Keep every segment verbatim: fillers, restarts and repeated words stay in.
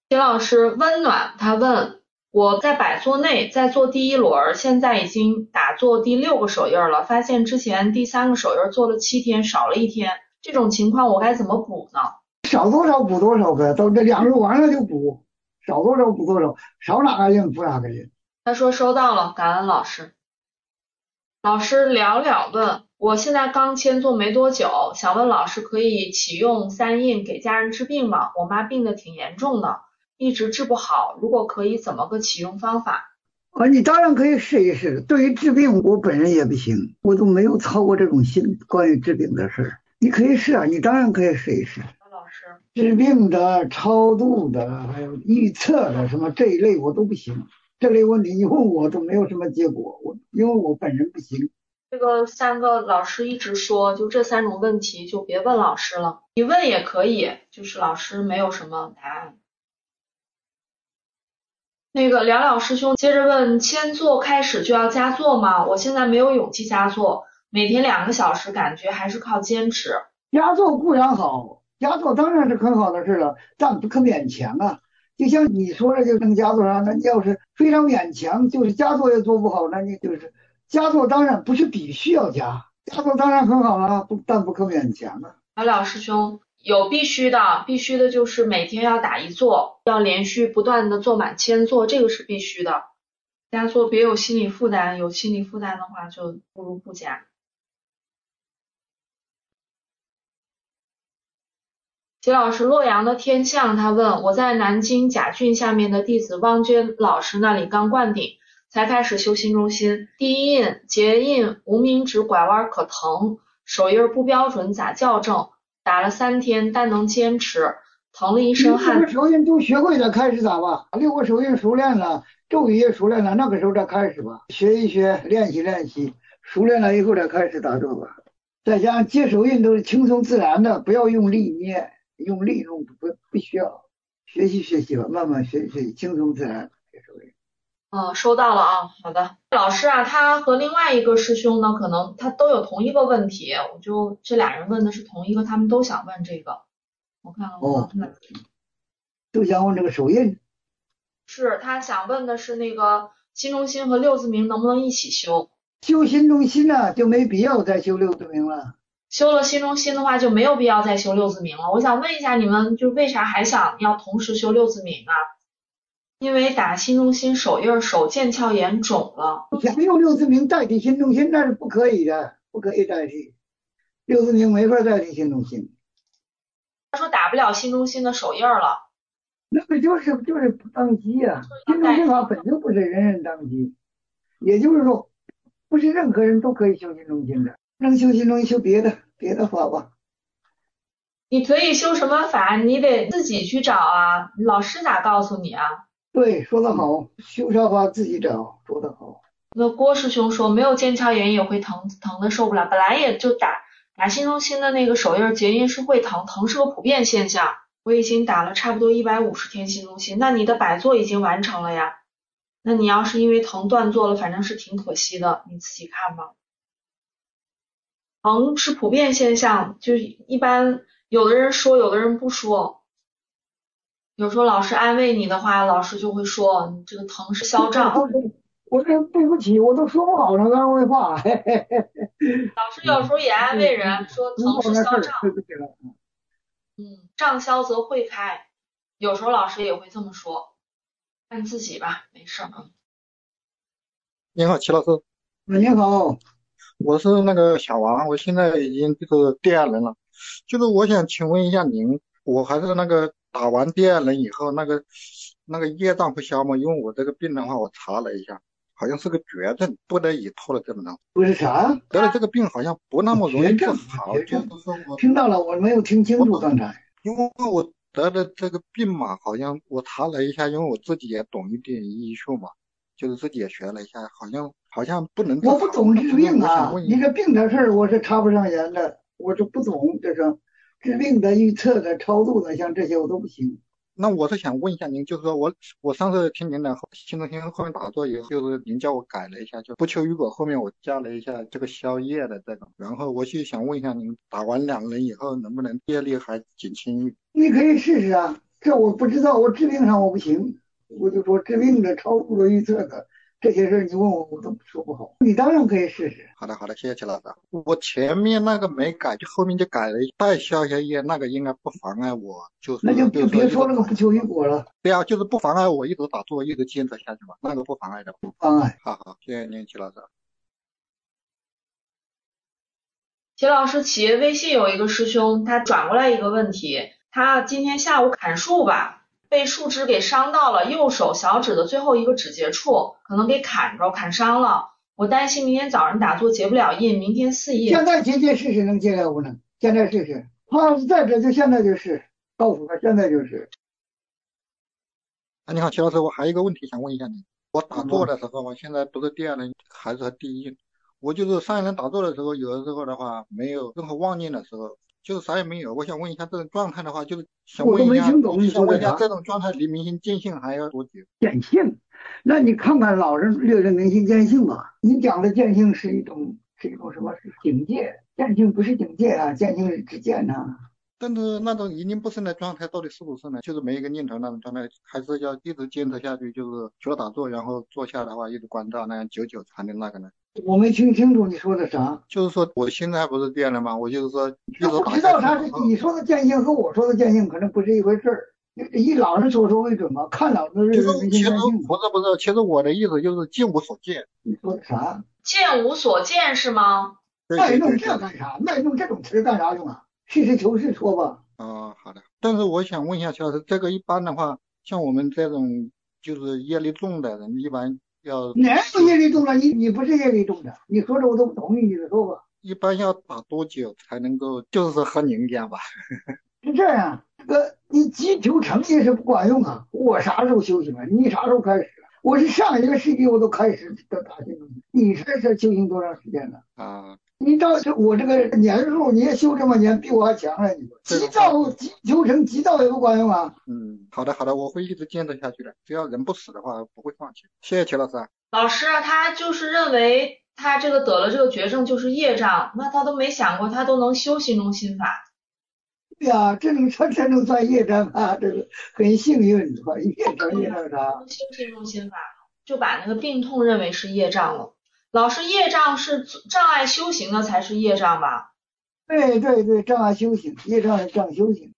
秦老师温暖，他问我在百座内在做第一轮，现在已经打做第六个手印了，发现之前第三个手印做了七天，少了一天，这种情况我该怎么补呢？ 少多少补多少呗，到这两个完了就补，少多少补多少，少哪个印补哪个印。 他说收到了，感恩老师。老师聊聊问，我现在刚签做没多久，想问老师可以启用三印给家人治病吗？我妈病得挺严重的，一直治不好，如果可以，怎么个启用方法？ 啊，你当然可以试一试。对于治病，我本人也不行，我都没有操过这种心关于治病的事儿。你可以试啊，你当然可以试一试。 老师， 治病的、超度的，还有预测的，什么这一类我都不行。这类问题你问我都没有什么结果，我因为我本人不行。 这个三个老师一直说，就这三种问题就别问老师了，你问也可以，就是老师没有什么答案。那个梁老师兄接着问，签做开始就要加做吗？我现在没有勇气加做，每天两个小时，感觉还是靠坚持。 压做固然好，压做当然是很好的事了，但不可勉强啊。就像你说的，就能加做上，那你要是非常勉强，就是加做也做不好，那你就是加做当然不是必须要加，加做当然很好了，不但不可勉强啊。 梁老师兄有必须的，必须的就是每天要打一坐，要连续不断的做满千坐，这个是必须的。加做别有心理负担，有心理负担的话就不如不加。齐老师，洛阳的天象，他问我在南京贾俊下面的弟子汪娟老师那里刚灌顶，才开始修心中心。第一印结印无名指拐弯可疼，手印不标准咋校正？打了三天，但能坚持，疼了一你身汗。 六个手印都学会了，开始咋吧？六个手印熟练了，咒语也熟练了，那个时候再开始吧，学一学，练习练习，熟练了以后再开始打坐吧。再加上接手印都是轻松自然的，不要用力捏，用力弄不不需要。学习学习吧，慢慢学习学习，轻松自然接手印。 嗯，收到了啊，好的。老师啊，他和另外一个师兄呢，可能他都有同一个问题，我就这俩人问的是同一个，他们都想问这个。我看看我哦， 刚才都想问这个手印， 是他想问的是那个新中心和六字明能不能一起修？ 修心中心呢，就没必要再修六字明了。 修了新中心的话，就没有必要再修六字明了。我想问一下，你们就为啥还想要同时修六字明啊？因为打新中心手印手腱鞘炎肿了。 想用六字明代替心中心，那是不可以的，不可以代替。六字明没法代替心中心。 他说打不了新中心的手印了， 那个就是就是不当机呀、啊，心中要代替。 心法本就不是人人当机，也就是说，不是任何人都可以修心中心的，能修心中心修别的别的法吧。 你可以修什么法？你得自己去找啊，老师咋告诉你啊？ 对，说得好，修啥法自己找，说得好。 那郭师兄说没有腱鞘炎也会疼，疼的受不了。本来也就打打新中心的那个手印结印是会疼，疼是个普遍现象。我已经打了差不多一百五十天新中心，那你的百座已经完成了呀？那你要是因为疼断做了，反正是挺可惜的，你自己看吧。疼是普遍现象，就是一般有的人说，有的人不说。有时候老师安慰你的话，老师就会说你这个疼是消胀。 我这对不起，我都说不好那安慰话。嘿嘿嘿老师有时候也安慰人，说知疼是消胀， 道那事儿，对不起了。 嗯，胀消则会开。有时候老师也会这么说，看自己吧，没事儿。 你好，齐老师， 你好， 我是那个小王，我现在已经就是第二轮了，就是我想请问一下您，我还是那个打完第二轮以后，那个那个业障不消吗？因为我这个病的话，我查了一下，好像是个绝症，不得已拖了这么长， 不是啥得了这个病好像不那么容易治绝症， 好，就是绝症， 说我听到了，我没有听清楚刚才。 因为我得的这个病嘛，好像我查了一下，因为我自己也懂一点医术嘛，就是自己也学了一下，好像好像不能治我不好。 懂治那不是我想病啊， 问一下， 你这病的事儿我是插不上言的，我是不懂这个治病的、预测的、超度的，像这些我都不行。 那我是想问一下您，就是说我我上次听您的新中心后面打坐以后，就是您叫我改了一下，就不求于果后面我加了一下这个宵夜的这个，然后我就想问一下您，打完两轮以后能不能业力还减轻？ 你可以试试啊， 这我不知道，我治病上我不行，我就说治病的超出了预测的这些事儿，你问我我都说不好。你当然可以试试。 好的好的，谢谢齐老师。我前面那个没改，就后面就改了，再消一下业，那个应该不妨碍我，就是那就就是别说一直那个不求因果了。 对啊，就是不妨碍我一直打坐，一直坚持下去嘛，那个不妨碍的。 不妨碍。 好好，谢谢您，齐老师。 齐老师，企业微信有一个师兄，他转过来一个问题，他今天下午砍树吧，被树枝给伤到了右手小指的最后一个指节处，可能给砍着砍伤了。我担心明天早上打坐结不了印，明天四印。 现在结结试试能结了不能？现在试试。他要是在这就现在就试，告诉他现在就是。 啊，你好，齐老师，我还有一个问题想问一下你。我打坐嗯的时候，我现在不是第二轮还是第一印，我就是上一轮打坐的时候，有的时候的话没有任何妄念的时候，就是啥也没有。我想问一下这种状态的话，就是想我都问一下， 没听懂你想问一下说的啥。 这种状态离明心见性还要多久？ 见性，那你看看老人略略明心见性吧。你讲的见性是一种是一种什么？是境界。见性不是境界啊，见性是知见呐、啊。 但是那种一念不生的状态到底是不是呢？就是没一个念头那种状态，还是要一直坚持下去？就是除了打坐，然后坐下的话一直关照，那样久久才能那个呢？ 我没听清楚你说的啥。 就是说我现在不是这样的吗？我就是说一直不打下去。 知道他是你说的见性和我说的见性可能不是一回事儿。以老人所说为准嘛，看老子其实是明其实心见性。 不是不是，其实我的意思就是见无所见。 你说的啥？ 见无所见是吗？ 卖弄这干啥？卖弄这种词干啥用啊？实事求是说吧。 哦，好的。但是我想问一下齐老师，这个一般的话，像我们这种就是业力重的人，一般要哪有业力重了？你你不是业力重的，你说的我都不同意，你的说吧。 一般要打多久才能够，就是说和您一样吧？ 是这样，这个你急求成也是不管用啊。我啥时候修行啊？你啥时候开始？我是上一个世纪我都开始的打进去，你这是修行多长时间了？ 啊， 你照这我这个年数，你也修这么年，比我还强了。你说急躁急求成，急躁也不管用啊。 嗯，好的好的，我会一直坚持下去的。只要人不死的话，不会放弃。谢谢齐老师啊。 老师啊，他就是认为他这个得了这个绝症就是业障，那他都没想过他都能修心中心法。 对呀、啊，这种算这种算业障啊，这个很幸运，业障业障啥？ 修心中心法就把那个病痛认为是业障了。老师，业障是障碍修行的才是业障吧？ 对对对，障碍修行，业障是障修行。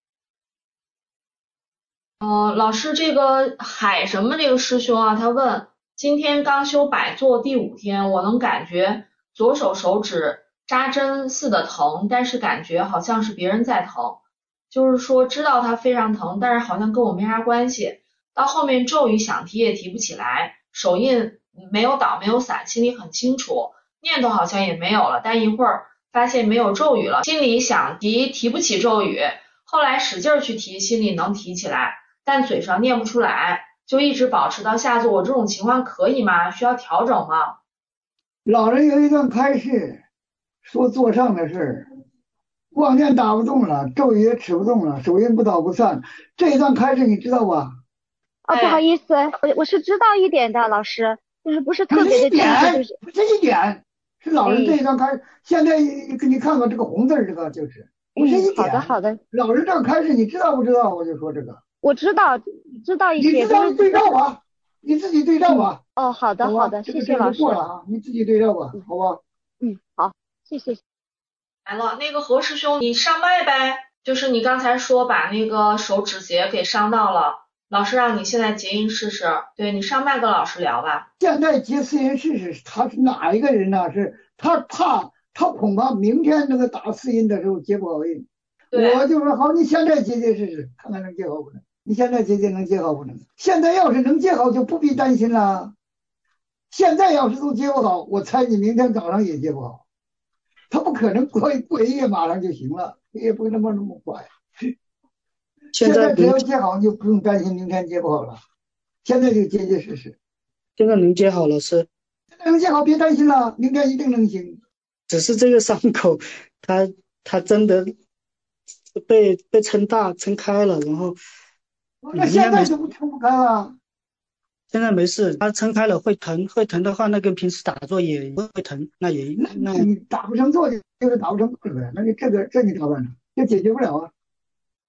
呃，老师，这个海什么这个师兄啊，他问，今天刚修百坐第五天，我能感觉左手手指扎针似的疼，但是感觉好像是别人在疼，就是说知道它非常疼，但是好像跟我没啥关系。到后面咒语想提也提不起来，手印没有倒没有散，心里很清楚，念头好像也没有了，但一会儿发现没有咒语了，心里想提提不起咒语，后来使劲去提，心里能提起来，但嘴上念不出来，就一直保持到下座。我这种情况可以吗？需要调整吗？ 老人有一段开示，说座上的事儿，妄念打不动了，咒语也持不动了，手印不倒不散。这一段开示你知道吧？ 啊，不好意思，我我是知道一点的，老师，就是不是特别的清楚，就是不是一点，是老人这一段开示。现在给你看看这个红字，这个就是不是一点。 好的好的。 老人这样开示，你知道不知道？我就说这个。 我知道，知道一些。 你知道对照吧，你自己对照吧。 哦，好的好的，谢谢老师。 过了啊，你自己对照吧，好吧？ 嗯，好，谢谢。 来了，那个何师兄，你上麦呗，就是你刚才说把那个手指节给伤到了。老师让你现在结印试试，对你上麦跟老师聊吧。 现在结四印试试，他是哪一个人呢？是他怕他恐怕明天那个打四印的时候结不好印。我就说好，你现在结结试试，看看能结好不能。你现在结结能结好不能？现在要是能结好，就不必担心了。现在要是都结不好，我猜你明天早上也结不好。他不可能过过一夜马上就行了，也不那么那么快。现在只要接好，就不用担心明天接不好了。现在就结结实实。 现在能接好，老师。 现在能接好，别担心了，明天一定能行。 只是这个伤口，它它真的被被撑大撑开了，然后。 那现在就不撑不开了。 现在没事，它撑开了会疼，会疼的话，那跟平时打坐也不会疼，那也那你打不成坐就是打不成坐呗，那你这个这你咋办呢？这解决不了啊。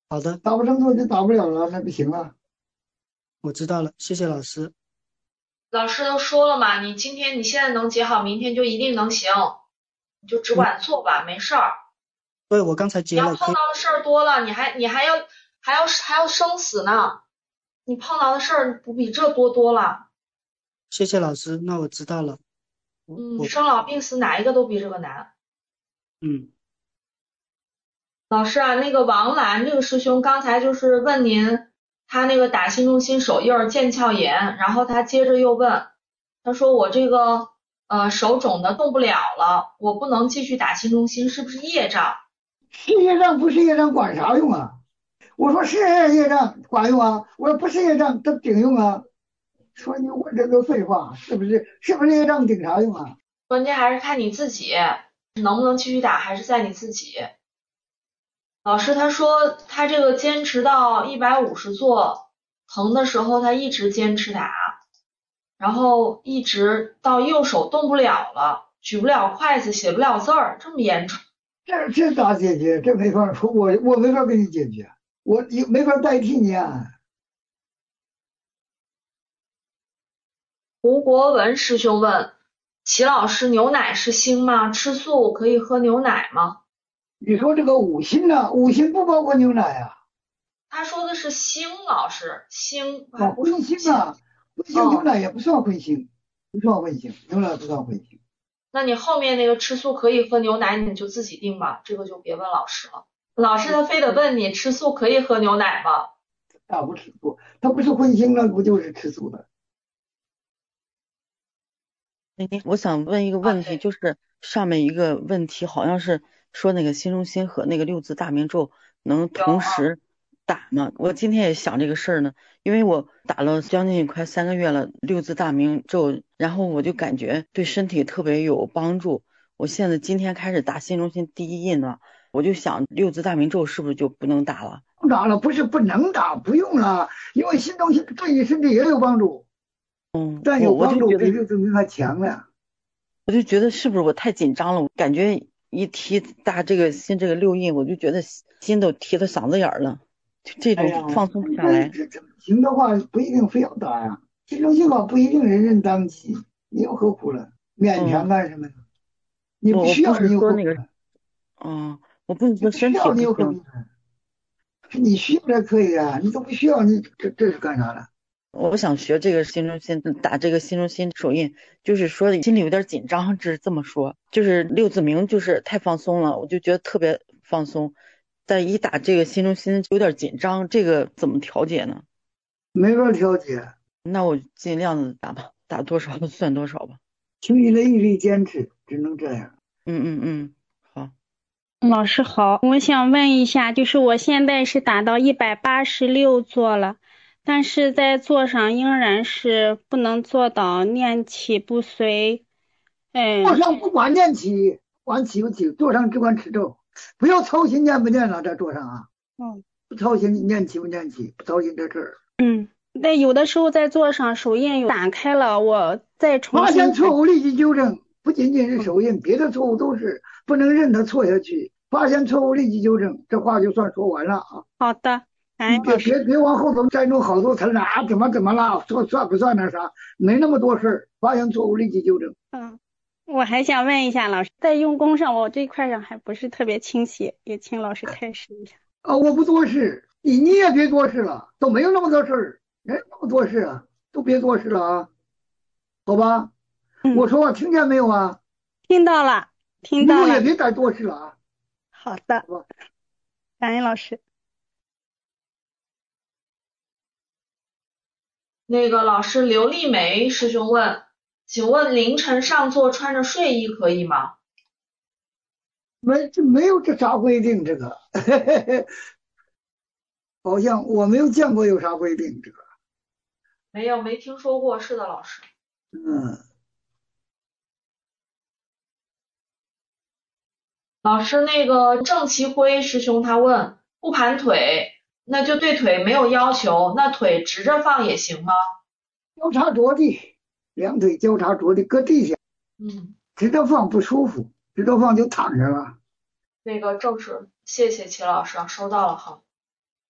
好的， 打不成坐就打不了了，那不行了。 我知道了，谢谢老师。 老师都说了嘛，你今天你现在能结好，明天就一定能行，你就只嗯， 管做吧，没事儿。 对，我刚才你要结了，可以。 碰到的事儿多了，你还你还要还要还要生死呢，你碰到的事儿不比这多多了。 谢谢老师，那我知道了。我嗯， 我生老病死哪一个都比这个难。 嗯， 老师啊，那个王兰这个师兄刚才就是问您，他那个打新中心手印儿腱鞘炎，然后他接着又问，他说我这个呃手肿的动不了了，我不能继续打新中心，是不是业障？ 是业障不是业障管啥用啊？我说是业障管用啊，我说不是业障它顶用啊。说你问这个废话，是不是？是不是业障顶啥用啊？ 关键还是看你自己能不能继续打，还是在你自己。老师他说他这个坚持到一百五十做，疼的时候他一直坚持打，然后一直到右手动不了了，举不了筷子，写不了字儿，这么严重。 这这咋解决？这没法说，我我没法给你解决，我你没法代替你啊。 胡国文师兄问齐老师，牛奶是腥吗？吃素可以喝牛奶吗？ 你说这个五辛呢？五辛不包括牛奶啊？ 他说的是腥，老师腥还啊， 不是荤五辛。 腥啊，荤腥牛嗯， 奶也不算荤腥，不算荤腥，牛奶不算荤腥。 那你后面那个吃素可以喝牛奶，你就自己定吧，这个就别问老师了。老师他非得问你吃素可以喝牛奶吗？ 那不吃素，它不是荤腥了，不就是吃素的？ 哎，我想问一个问题，就是上面一个问题好像是说那个心中心和那个六字大明咒能同时打吗？我今天也想这个事儿呢，因为我打了将近快三个月了六字大明咒，然后我就感觉对身体特别有帮助。我现在今天开始打心中心第一印呢，我就想六字大明咒是不是就不能打了？ 不打了，不是不能打，不用了，因为新东西对你身体也有帮助， 嗯， 但有帮我我就觉得。 助比六字明还强呢。 我就觉得是不是我太紧张了？我感觉一提打这个心这个六印，我就觉得心都提到嗓子眼儿了，就这哎呀， 种放松不下那来。 这这行的话，不一定非要打呀。新中心法不一定人人当起，你又何苦了？勉强嗯， 干什么呢？你我我不不需要，你是说那个， 又何苦呢？ 嗯，我不是你说身不需要，你体不行， 又何苦呢？是你需要才可以啊，你都不需要，你这这是干啥的？ 我想学这个心中心，打这个心中心手印，就是说心里有点紧张，只是这么说，就是六字明就是太放松了，我就觉得特别放松，但一打这个心中心有点紧张，这个怎么调节呢？ 没法调节， 那我尽量的打吧，打多少算多少吧。 请你的毅力坚持，只能这样。 嗯嗯嗯，好。 老师好，我想问一下，就是我现在是打到一百八十六座了，但是在座上仍然是不能做到念起不随。 坐嗯， 上不管念起，管起不起，坐上只管持咒，不要操心念不念了，在桌上啊， 嗯不操心念起不念起，不操心这事儿。 嗯，那有的时候在座上手印有打开了，我再重发新现错误立即纠正，不仅仅是手印，别的错误都是不能任它错下去。发现错误立即纠正，这话就算说完了啊！ 好的，感你别恩老师。 别别往后头再弄好多词了啊！怎么怎么了？说算不算那啥？没那么多事儿，发现错误立即纠正。 嗯，我还想问一下老师，在用功上我这块上还不是特别清晰，也请老师开示一下。 啊，我不多事，你你也别多事了，都没有那么多事儿，人那么多事啊，都别多事了啊，好吧？ 嗯， 我说话听见没有啊？ 听到了，听以到了。 后也别再多事了啊， 好的， 好吧？ 感恩老师。 那个老师刘丽梅师兄问，请问凌晨上座穿着睡衣可以吗？ 没这没有这啥规定，这个好像我没有见过有啥规定，这个没有，没听说过。是的，老师。 嗯， 老师，那个郑其辉师兄他问，不盘腿，那就对腿没有要求，那腿直着放也行吗？ 交叉着地，两腿交叉着地，搁地下， 嗯， 直着放不舒服，直着放就躺着了。 那个郑师，谢谢齐老师啊，收到了哈。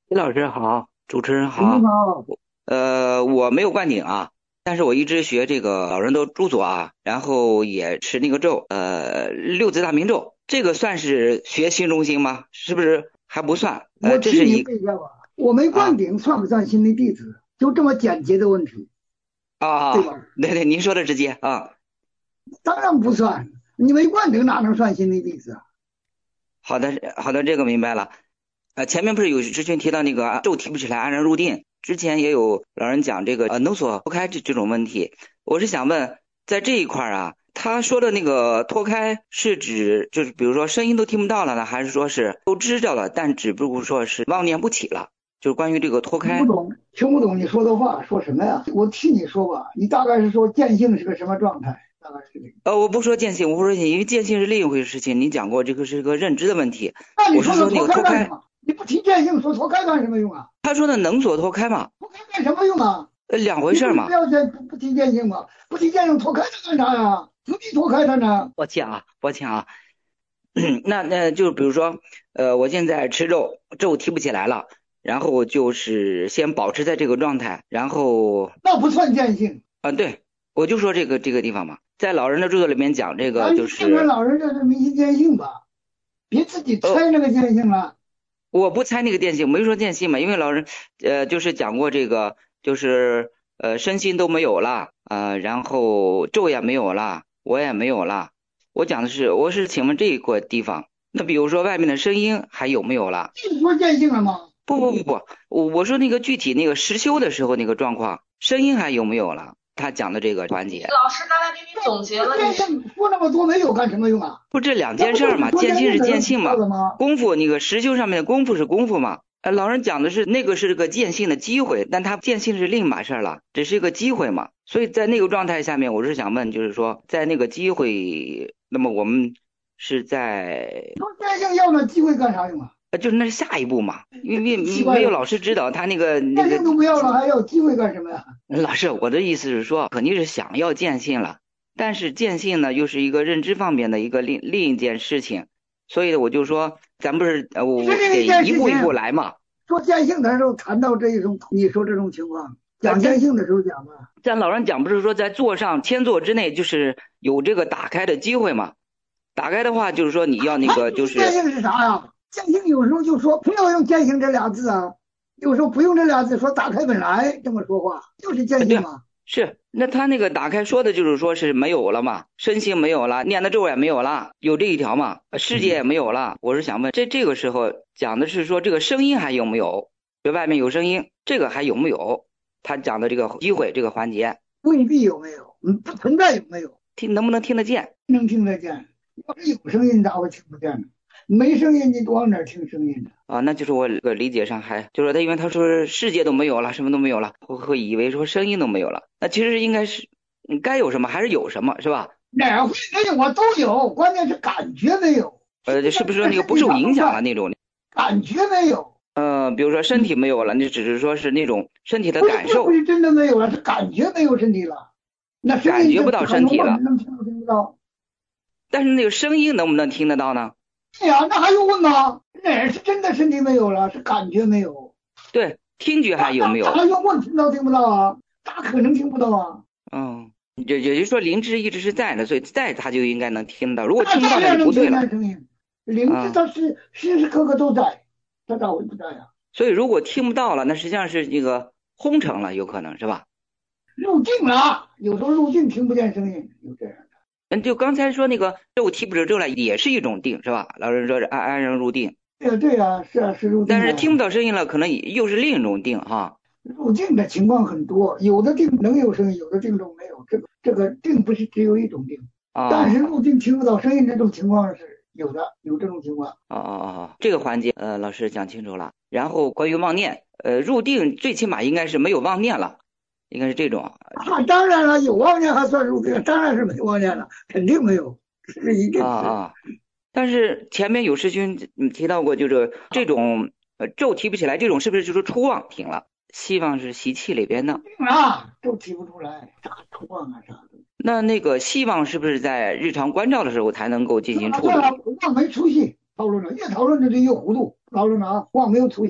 李老师好，主持人你好。 好。 呃，我没有灌顶啊，但是我一直学这个老人的著作啊，然后也持那个咒，呃，六字大明咒，这个算是学心中心吗？是不是还不算？呃， 我替你这是一问一下吧，我没灌顶算不算心灵弟子？就这么简洁的问题， 啊， 对吧？ 对对，您说的直接啊。 当然不算，你没灌顶哪能算心灵弟子啊？ 好的，好的，这个明白了。呃，前面不是有之前提到那个咒提不起来，安然入定，之前也有老人讲这个呃能所脱开这这种问题，我是想问，在这一块啊，他说的那个脱开是指就是比如说声音都听不到了呢，还是说是都知道了，但只不过说是妄念不起了？就是关于这个脱开。 听不懂，听不懂你说的话，说什么呀？我替你说吧，你大概是说见性是个什么状态？大概是这个。 呃，我不说见性，我不说见性，因为见性是另一回事情。你讲过这个是个认知的问题。 那你我是说那脱个脱开， 干什么？你不提见性，说脱开干什么用啊？ 他说的能所脱开嘛？ 脱开干什么用啊？ 呃，两回事嘛不。要见不不提见性嘛？不提见性脱开它干啥呀？自己脱开它呢？ 抱歉啊，抱歉啊。那那就比如说，呃，我现在吃肉，肉提不起来了，然后就是先保持在这个状态，然后那不算见性啊，对，我就说这个这个地方嘛，在老人的著作里面讲这个就咱听着是， 老人这是迷信见性吧，别自己猜那个见性了。 我不猜那个见性，没说见性嘛，因为老人呃就是讲过这个，就是呃身心都没有了，呃，然后咒也没有了，我也没有了。我讲的是，我是请问这一个地方，那比如说外面的声音还有没有了？ 你说见性了吗？ 不不不不，我我说那个具体那个实修的时候那个状况，声音还有没有了？他讲的这个环节， 老师刚才给你总结了， 见性说那么多没有干什么用啊？ 不这两件事嘛，见性是见性嘛，功夫那个实修上面的功夫是功夫嘛。呃，老人讲的是那个是个见性的机会，但他见性是另一码事了，只是一个机会嘛。所以在那个状态下面，我是想问，就是说在那个机会，那么我们是在说见性要那机会干啥用啊？ 呃，就是那是下一步嘛，因为没有老师指导他那个那个见性都不要了，还要机会干什么呀？ 老师，我的意思是说，肯定是想要见性了，但是见性呢，又是一个认知方面的一个另另一件事情，所以我就说，咱不是呃，我得一步一步来嘛。 说见性的时候谈到这一种，你说这种情况，讲见性的时候讲嘛。 咱老人讲不是说在座上千座之内，就是有这个打开的机会嘛？打开的话，就是说你要那个就是。 见性是啥呀？见性有时候就说不要用见性这俩字啊。有时候不用这俩字，说打开本来这么说话，就是见性嘛。 是，那他那个打开说的就是说是没有了嘛，身心没有了，念的咒也没有了，有这一条嘛，世界也没有了。我是想问，这这个时候讲的是说这个声音还有没有？这外面有声音，这个还有没有？他讲的这个机会这个环节， 未必有没有，嗯，不存在有没有？ 听能不能听得见？ 能听得见。要是有声音，咋会听不见呢？没声音，你往哪听声音呢？ 啊，那就是我个理解上还就是他，因为他说世界都没有了，什么都没有了，会会以为说声音都没有了。那其实应该是该有什么还是有什么，是吧？ 哪会没有？我都有，关键是感觉没有。 呃，是不是说那个不受影响了那种？ 感觉没有。 呃，比如说身体没有了，那只是说是那种身体的感受。 不是真的没有了，是感觉没有身体了。那感觉不到身体了。 能听不听不到？ 但是那个声音能不能听得到呢？ 对呀，那还用问吗？哪是真的身体没有了，是感觉没有。 对，听觉还有没有？ 还用问听到听不到啊？咋可能听不到啊？ 嗯，也也就是说灵知一直是在的，所以在他就应该能听到。如果听不到那就不对了。 灵知它是时时刻刻都在，它咋会不在呀？ 所以如果听不到了，那实际上是这个轰成了，有可能是吧？ 入境了，有时候入境听不见声音，有这样。 嗯，就刚才说那个咒提不着咒来，也是一种定，是吧？老人说是安安然入定。 对呀，对呀，是啊，是入定。 但是听不到声音了，可能又是另一种定哈。 入定的情况很多，有的定能有声音，有的定都没有。这个这个定不是只有一种定， 啊、 但是入定听不到声音这种情况是有的，有这种情况。 哦哦哦，这个环节呃，老师讲清楚了。然后关于妄念，呃，入定最起码应该是没有妄念了。应该是这种啊，当然了，有妄念还算入定，当然是没妄念了，肯定没有，是一定啊啊。但是前面有师兄提到过，就是这种呃咒提不起来，这种是不是就是出妄停了？希望是习气里边的。 啊，咒提不出来，啥出妄啊啥的。 那那个希望是不是在日常关照的时候才能够进行处理？ 妄没出息，讨论了，越讨论这就越糊涂，讨论了啊，妄没有出息。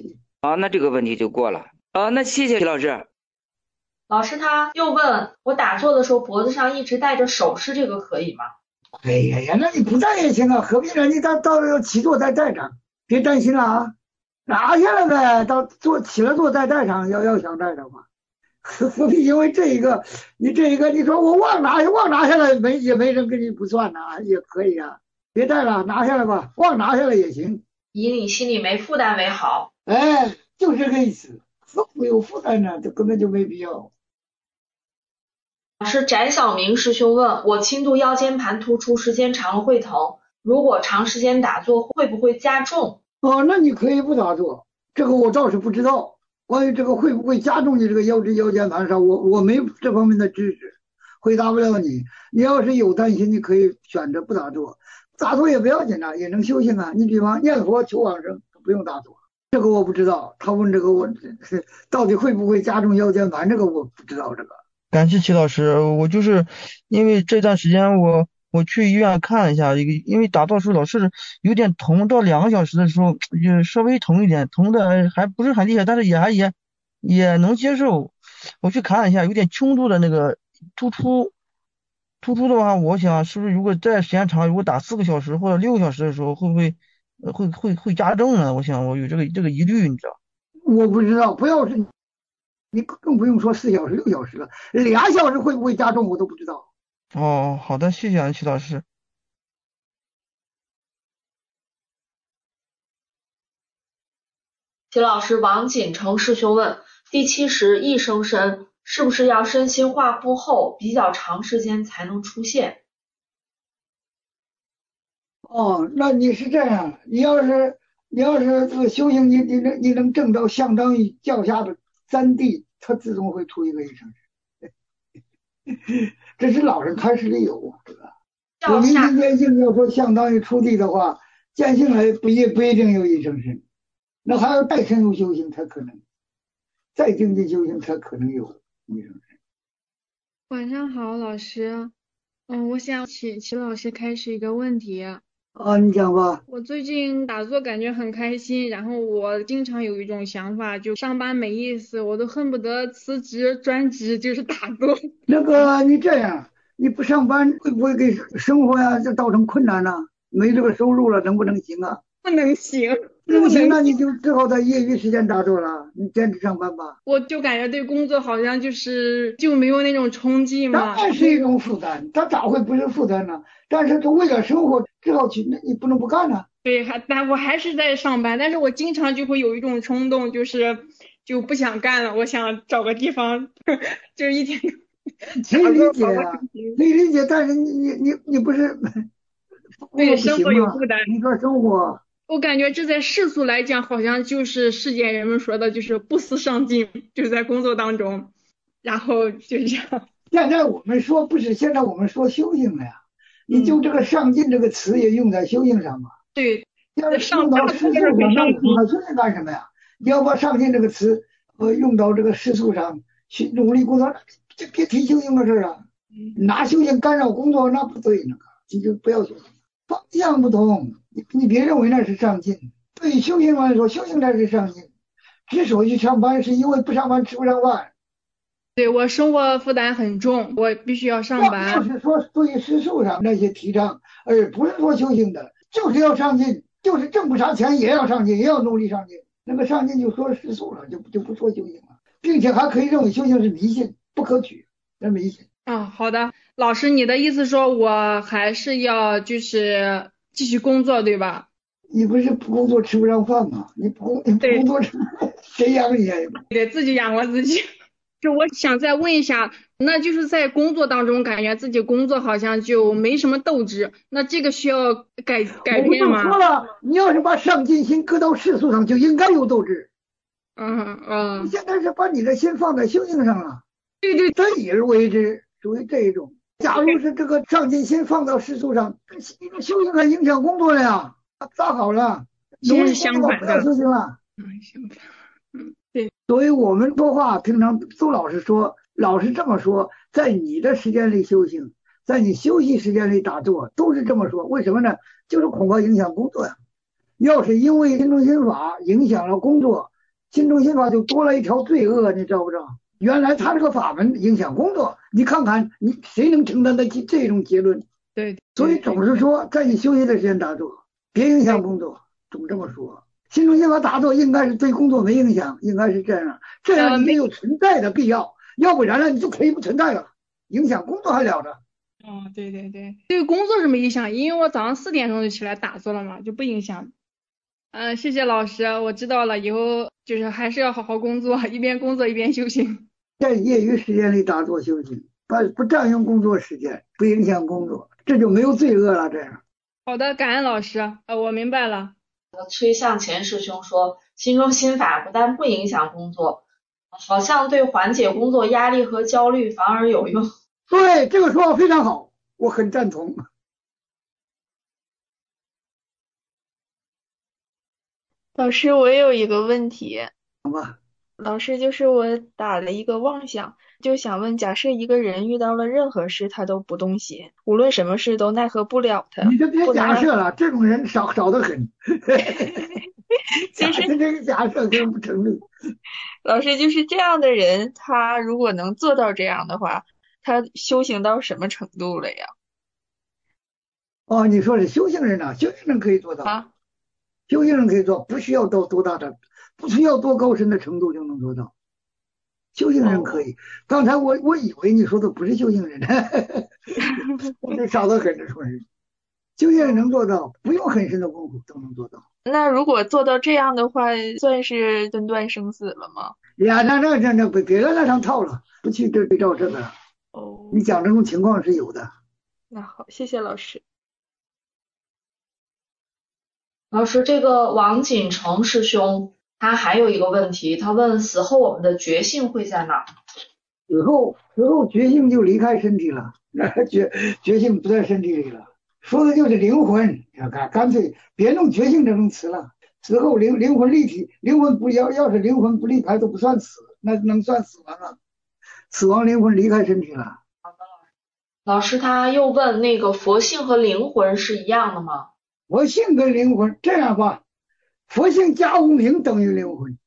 好，那这个问题就过了。呃，那谢谢徐老师。 老师他又问我打坐的时候脖子上一直戴着首饰，这个可以吗？ 哎呀呀，那你不戴也行啊，何必呢？你到到了起坐再戴上，别担心了啊，拿下来呗，到坐起了坐再戴上，要要想戴的话，何何必因为这一个，你这一个你说我忘拿忘拿下来没也没人跟你不算呐，也可以啊，别戴了，拿下来吧，忘拿下来也行， 以你心里没负担为好。 哎，就这个意思，何不有负担呢？这根本就没必要。 老师，翟小明师兄问我轻度腰间盘突出，时间长了会疼，如果长时间打坐会不会加重？ 哦，那你可以不打坐，这个我倒是不知道。关于这个会不会加重你这个腰椎腰间盘上，我我没这方面的知识，回答不了你。你要是有担心，你可以选择不打坐，打坐也不要紧啊，也能修行啊。你比方念佛求往生，不用打坐。这个我不知道，他问这个我到底会不会加重腰间盘，这个我不知道这个。 感谢齐老师，我就是因为这段时间我我去医院看了一下，一个因为打坐时候老是有点疼，到两个小时的时候也稍微疼一点，疼的还不是很厉害，但是也还也也能接受。我去看了一下，有点轻度的那个突出，突出的话，我想是不是如果再时间长，如果打四个小时或者六个小时的时候，会不会呃会会会加重呢？我想我有这个这个疑虑，你知道？ 我不知道，不要是。你更不用说四小时、六小时了，俩小时会不会加重我都不知道。 哦，好的，谢谢安琪老师。 齐老师，王锦成师兄问：第七识一生身是不是要身心化复后比较长时间才能出现？ 哦，那你是这样，你要是你要是这个修行，你你能你能证到相当于脚下的三地。他自动会出一个一生身，这是老人开始里有，对吧？我明心见性要说相当于出地的话，见性来不一不一定有一生身，那还要再深入修行才可能，再精进修行才可能有一生身。 晚上好，老师，嗯，我想请齐老师开始一个问题。 啊，你讲吧。 我最近打坐感觉很开心，然后我经常有一种想法，就上班没意思，我都恨不得辞职专职就是打坐。 那个你这样，你不上班会不会给生活呀这造成困难呢？没这个收入了，能不能行啊？ 不能行， 不能行，那你就只好在业余时间打坐了，你坚持上班吧。 我就感觉对工作好像就是就没有那种冲击嘛。 当然是一种负担，它咋会不是负担呢？但是就为了生活，只好去，那你不能不干呢。 对，还但我还是在上班，但是我经常就会有一种冲动，就是就不想干了，我想找个地方，就是一天。 可以理解啊，可以理解，但是你你你你不是对生活有负担， 你说生活。 我感觉这在世俗来讲，好像就是世间人们说的，就是不思上进，就是在工作当中，然后就这样。 现在我们说不是，现在我们说修行了呀，你就这个上进这个词也用在修行上嘛。 对， 要是用到世俗上，那我们修行干什么呀？你要把上进这个词呃用到这个世俗上去努力工作，就别提修行的事啊。拿修行干扰工作那不对，那个你就不要修行，方向不同。你你别认为那是上进，对于修行来说，修行才是上进。之所以去上班，是因为不上班吃不上饭。 对，我生活负担很重，我必须要上班。 就是说对于世俗上那些提倡，而不是说修行的，就是要上进，就是挣不啥钱也要上进，也要努力上进。那个上进就说世俗了，就就不说修行了，并且还可以认为修行是迷信，不可取，那迷信。 啊、哦，好的，老师，你的意思说我还是要就是继续工作，对吧？ 你不是不工作吃不上饭吗？你不你不工作谁养你啊？ 对，自己养活自己。就我想再问一下，那就是在工作当中感觉自己工作好像就没什么斗志，那这个需要改改变吗？ 我就说了，你要是把上进心搁到世俗上，就应该有斗志。 嗯嗯。 你现在是把你的心放在修行上了。 对对， 得以而为之，属于这一种。假如是这个上进心放到世俗上，你的修行还影响工作了呀，咋好了？ 努力工作不要修行了。 嗯，相反。嗯，对。 所以我们说话平常都老是说，老是这么说，在你的时间里修行，在你休息时间里打坐，都是这么说。为什么呢？就是恐怕影响工作呀。要是因为心中心法影响了工作， 心中心法就多了一条罪恶，你知道不知道？原来他这个法门影响工作，你看看你谁能承担得起这种结论？ 对， 所以总是说在你休息的时间打坐，别影响工作，总这么说。心中心法打坐应该是对工作没影响，应该是这样，这样你没有存在的必要，要不然呢你就可以不存在了，影响工作还了着。 哦，对对对，对工作是没影响，因为我早上四点钟就起来打坐了嘛，就不影响。嗯、呃，谢谢老师，我知道了，以后就是还是要好好工作，一边工作一边修行。 在业余时间里打坐修行，不不占用工作时间，不影响工作，这就没有罪恶了。这样。 好的，感恩老师，呃，我明白了。 崔向前师兄说，心中心法不但不影响工作，好像对缓解工作压力和焦虑反而有用。 对，这个说法非常好，我很赞同。 老师，我也有一个问题。 好吧。 老师，就是我打了一个妄想，就想问，假设一个人遇到了任何事他都不动心，无论什么事都奈何不了他。 你就别假设了，这种人少少得很。 就是这个假设根本不成立。 老师，就是这样的人，他如果能做到这样的话，他修行到什么程度了呀？ 哦，你说是修行人呐、啊？修行人可以做到。 啊， 修行人可以做，不需要到多大的。不需要多高深的程度就能做到，修行人可以。哦、刚才我我以为你说的不是修行人，我这少得很这说是，修行人能做到，不用很深的功夫都能做到。 那如果做到这样的话，算是分段生死了吗？ 呀，那那那那别别在那上套了，不去对对照这个了。 哦， 你讲这种情况是有的。 那好，谢谢老师。 老师，这个王锦成师兄。他还有一个问题，他问死后我们的觉性会在哪？ 死后死后觉性就离开身体了，觉觉性不在身体里了，说的就是灵魂，干干脆别弄觉性这种词了。死后灵灵魂离体，灵魂不要要是灵魂不离开都不算死，那能算死亡啊？死亡灵魂离开身体了。 好的，老师他又问那个佛性和灵魂是一样的吗？ 佛性跟灵魂这样吧。佛性加无明等于灵魂。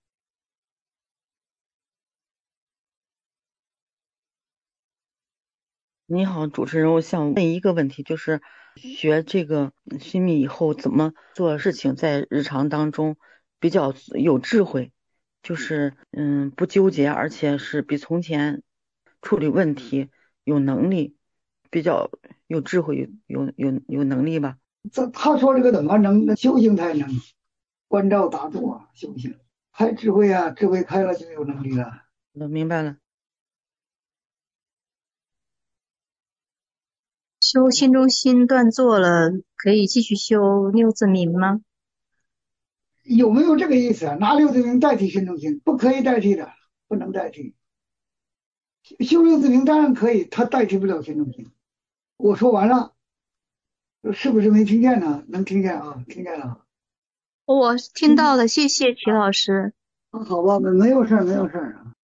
你好，主持人，我想问一个问题，就是学这个心密以后，怎么做事情在日常当中比较有智慧，就是嗯不纠结，而且是比从前处理问题有能力，比较有智慧，有有有有能力吧？ 这他说这个怎么能修行才能？关照打坐修行，开智慧啊，智慧开了就有能力了。 我明白了。 修心中心断坐了，可以继续修六字明吗？ 有没有这个意思啊？拿六字明代替心中心？不可以代替的，不能代替。修六字明当然可以，它代替不了心中心。我说完了，是不是没听见呢？能听见啊？听见了。 我听到了，谢谢齐老师。 啊，好吧，没有事儿，没有事儿啊。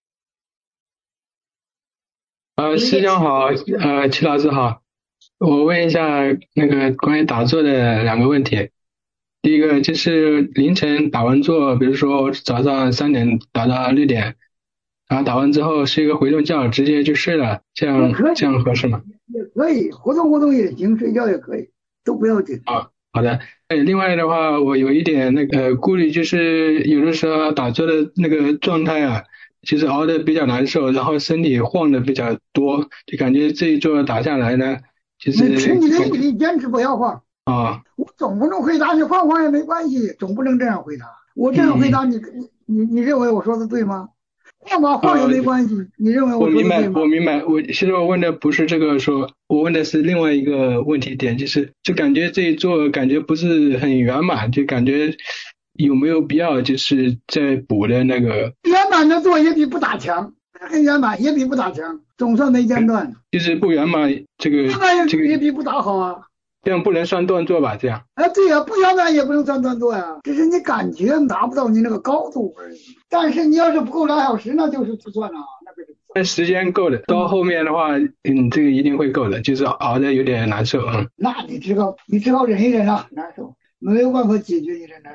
呃，师兄好，呃，齐老师好，我问一下那个关于打坐的两个问题。第一个就是凌晨打完坐，比如说早上三点打到六点，然后打完之后睡个回笼觉，直接就睡了，这样这样合适吗？ 也可以，活动活动也行，睡觉也可以，都不要紧。 啊，好的。哎，另外的话，我有一点那个顾虑，就是有的时候打坐的那个状态啊，其实熬得比较难受，然后身体晃的比较多，就感觉这一坐打下来呢，其实你请你的毅力坚持不要晃啊。 我总不能回答你晃晃也没关系，总不能这样回答。我这样回答你，嗯、你你你认为我说的对吗？晃吧晃也没关系，呃、你认为我说的对吗？ 我明白，我明白。我其实我问的不是这个说，我问的是另外一个问题点，就是就感觉这一坐感觉不是很圆满，就感觉有没有必要就是再补的那个圆满的坐也比不打强，很圆满也比不打强，总算没间断。 就是不圆满这个这个也比不打好啊。 这样不能算断坐吧？这样？ 哎，对呀、啊，不圆满也不能算断坐呀，只是你感觉达不到你那个高度而已。但是你要是不够俩小时，那就是不算了，那个。 那时间够的，到后面的话，嗯，这个一定会够的，就是熬得有点难受，嗯。 那你只好你只好忍一忍了，难受，没有办法解决你的难受。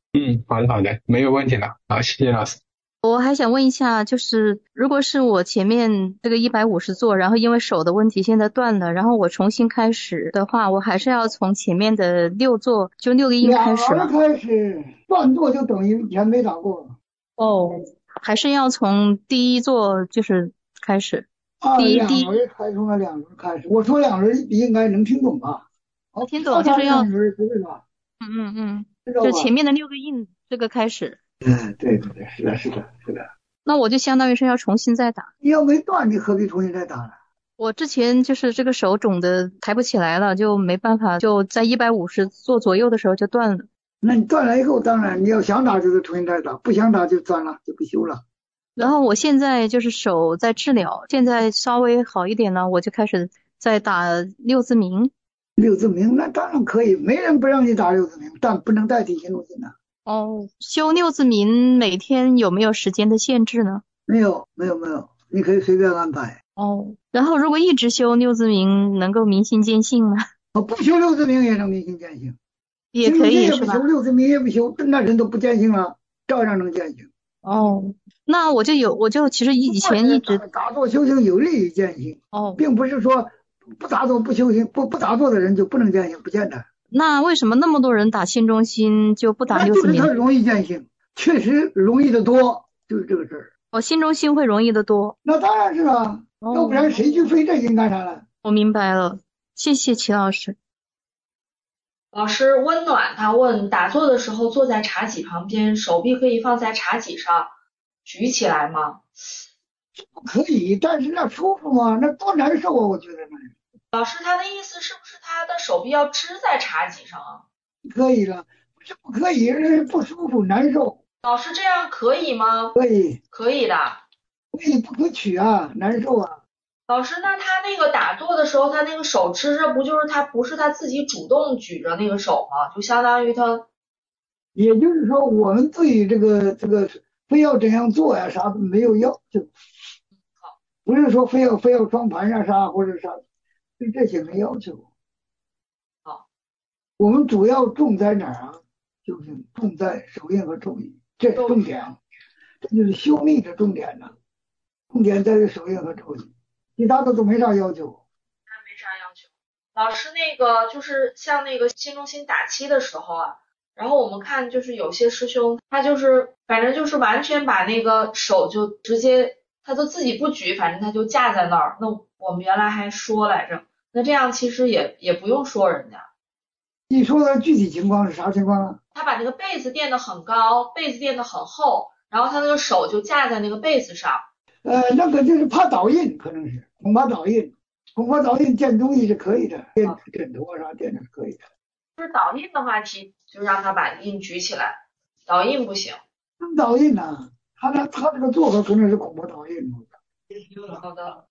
嗯，好的好的，没有问题了。好，谢谢老师。 我还想问一下，就是如果是我前面这个一百五十做，然后因为手的问题现在断了，然后我重新开始的话，我还是要从前面的六做，就六个印开始吗？ 两开始断做就等于以前没打过。 哦，还是要从第一做就是开始。 啊， 第一第一两轮开从了两轮开始。我说两轮你应该能听懂吧？哦， 听懂，就是要两轮不对吧？ 嗯嗯嗯， 知道吧？ 就前面的六个印这个开始。 嗯，对对对，是的，是的，是的。 那我就相当于是要重新再打。 你要没断，你何必重新再打呢？ 我之前就是这个手肿的抬不起来了，就没办法，就在一百五十做左右的时候就断了。 那你断了以后，当然你要想打就是重新再打，不想打就断了，就不修了。 然后我现在就是手在治疗，现在稍微好一点了，我就开始在打六字明。 六字明那当然可以，没人不让你打六字明，但不能代替心中心呐。 哦，修六字明每天有没有时间的限制呢？ 没有，没有，没有，你可以随便安排。 哦，然后如果一直修六字明，能够明心见性吗？ 哦，不修六字明也能明心见性， 也可以是吧？ 也不修六字明也不修，那人都不见性了，照样能见性。 哦，那我就有，我就其实以前一直打坐修行有利于见性。 哦， 并不是说不打坐不修行，不不打坐的人就不能见性，不见得。 那为什么那么多人打心中心就不打六字明？ 那就是他容易见性，确实容易的多，就是这个事儿。 哦，心中心会容易的多。 那当然是啊， 哦、 要不然谁去费这劲干啥了？ 我明白了，谢谢齐老师。 老师，温暖他问，打坐的时候坐在茶几旁边，手臂可以放在茶几上举起来吗？ 可以，但是那舒服吗？那多难受啊！我觉得那。 老师，他的意思是不是他的手臂要支在茶几上啊？ 可以了，不是不可以，是不舒服难受。 老师，这样可以吗？ 可以， 可以的。 可以不可取啊，难受啊。 老师，那他那个打坐的时候，他那个手支着，不就是他不是他自己主动举着那个手吗？就相当于他。 也就是说，我们对于这个这个非要怎样做呀，啥都没有要求。 好， 不是说非要非要双盘呀啥或者啥。对这些没要求。 好， 我们主要重在哪儿啊？就是重在手印和咒语，这是重点，这就是修密的重点呢。重点在于手印和咒语，其他的都没啥要求。 那没啥要求。老师，那个就是像那个心中心打七的时候啊，然后我们看就是有些师兄他就是反正就是完全把那个手就直接他都自己不举，反正他就架在那儿。那我们原来还说来着。那这样其实也也不用说人家。 你说的具体情况是啥情况啊？ 他把那个被子垫得很高，被子垫得很厚，然后他那个手就架在那个被子上。 呃，那个就是怕倒印，可能是恐怕倒印，恐怕倒印垫东西是可以的，垫枕头啊啥垫的是可以的。 就是倒印的话题，就让他把印举起来，倒印不行。 倒印呢、啊，他那他这个做法可能是恐怕倒印。 好的。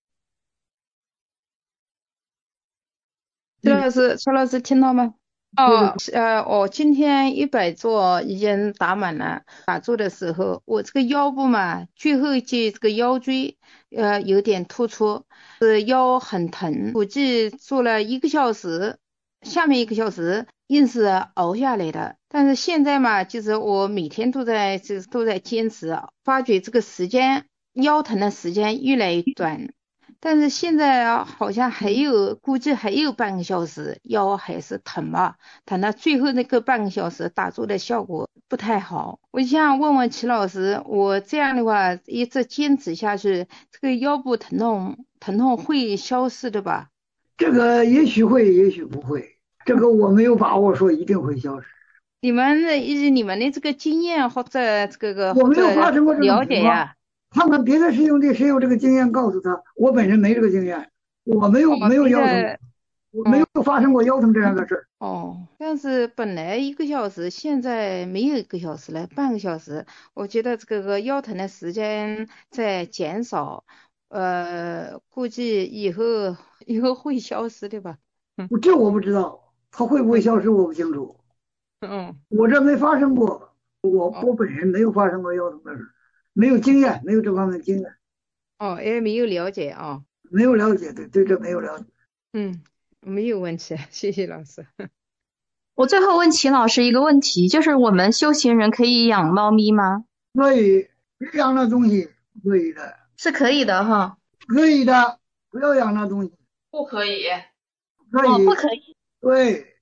崔老师，崔老师听到吗？哦，呃，我今天一百座已经打满了。打坐的时候，我这个腰部嘛，最后一节这个腰椎，呃，有点突出，是腰很疼。估计做了一个小时，下面一个小时硬是熬下来的。但是现在嘛，就是我每天都在这都在坚持，发觉这个时间腰疼的时间越来越短。但是现在啊，好像还有，估计还有半个小时，腰还是疼嘛，疼到最后那个半个小时打坐的效果不太好。我想问问齐老师，我这样的话一直坚持下去，这个腰部疼痛疼痛会消失的吧？ 这个也许会，也许不会，这个我没有把握说一定会消失。 你们的以你们的这个经验或者这个我没有发生过这种了解呀。 看看别的师兄弟谁有这个经验，告诉他。我本人没这个经验，我没有、哦、没有腰疼，我没有发生过腰疼这样的事。 哦，但是本来一个小时，现在没有一个小时了，半个小时。我觉得这个腰疼的时间在减少，呃，估计以后以后会消失的吧？ 嗯，这我不知道，它会不会消失我不清楚。 嗯， 我这没发生过，我我本人没有发生过腰疼的事。没有经验，没有这方面经验。 哦，也没有了解啊、哦。 没有了解，对对，这没有了解。 嗯，没有问题，谢谢老师。 我最后问齐老师一个问题，就是我们修行人可以养猫咪吗？ 可以，别养那东西，可以的， 是可以的哈。 可以的，不要养那东西， 不可以。 可以， 哦，不可以。 对，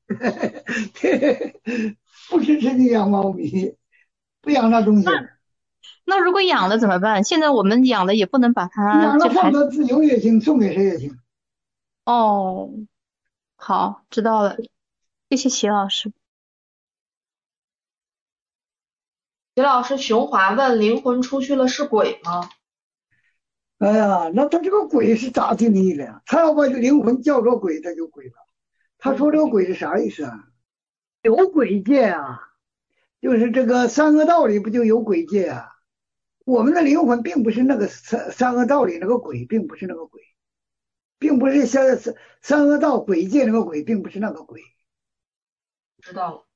不支持你养猫咪，不养那东西。 那如果养了怎么办？现在我们养了也不能把它养了就还放它自由也行，送给谁也行。 哦，好，知道了，谢谢齐老师。 齐老师，熊华问：灵魂出去了是鬼吗？ 哎呀，那他这个鬼是咋定义的呀？他要把灵魂叫做鬼，他就鬼了。他说这个鬼是啥意思啊？有鬼界啊，就是这个三恶道里不就有鬼界啊？我们的灵魂并不是那个三三恶道里那个鬼，并不是那个鬼，并不是三三三恶道鬼界那个鬼，并不是那个鬼。 知道了。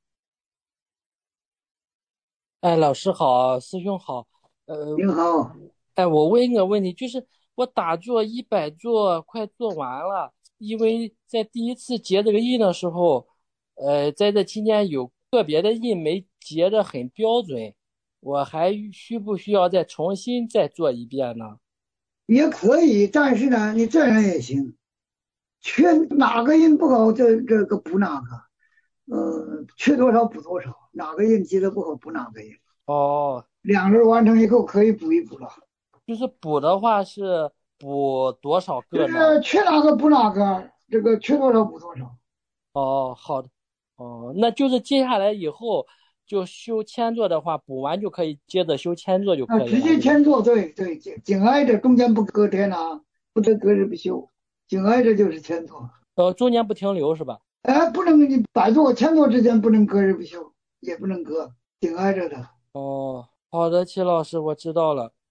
哎，老师好，师兄好，呃， 您好。 哎，我问一个问题，就是我打坐一百坐快做完了，因为在第一次结这个印的时候，呃，在这期间有个别的印没结得很标准，我还需不需要再重新再做一遍呢？ 也可以，但是呢，你这样也行，缺哪个印不好，这这个补哪个，呃，缺多少补多少，哪个印结得不好补哪个印。 哦， 两轮完成以后可以补一补了。 就是补的话是补多少个呢？ 这个缺哪个补哪个，这个缺多少补多少。 哦，好的。哦，那就是接下来以后就修千座的话，补完就可以接着修千座就可以了。 啊，直接千座，对对，紧紧挨着，中间不隔天啊，不得隔日不休，紧挨着就是千座。 呃，中间不停留是吧？ 哎，不能你百座千座之间不能隔日不休，也不能隔，紧挨着的。 哦，好的，齐老师，我知道了。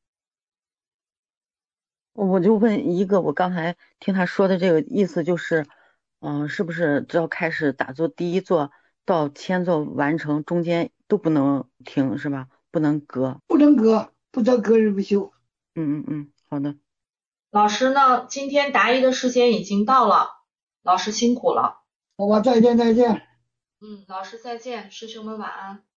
我就问一个，我刚才听他说的这个意思就是，嗯，是不是只要开始打坐第一座到千座完成，中间都不能停是吧？不能隔， 不能隔，不得隔日不休。 嗯嗯嗯，好的。 老师呢，今天答疑的时间已经到了，老师辛苦了。 好吧，再见再见。 嗯，老师再见，师兄们晚安。